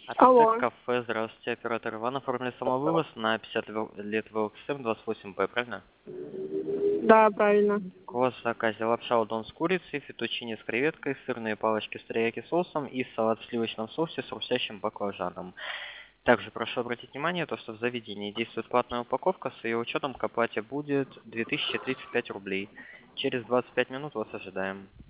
Алло. Кафе, здравствуйте, оператор Иван, оформили самовывоз на 50 лет ВЛКСМ 28Б, правильно? Да, правильно. У вас в заказе лапша удон с курицей, фетучини с креветкой, сырные палочки с терияки соусом и салат в сливочном соусе с хрустящим баклажаном. Также прошу обратить внимание, то, что в заведении действует платная упаковка, с ее учетом к оплате будет 2035 рублей. Через 25 минут вас ожидаем.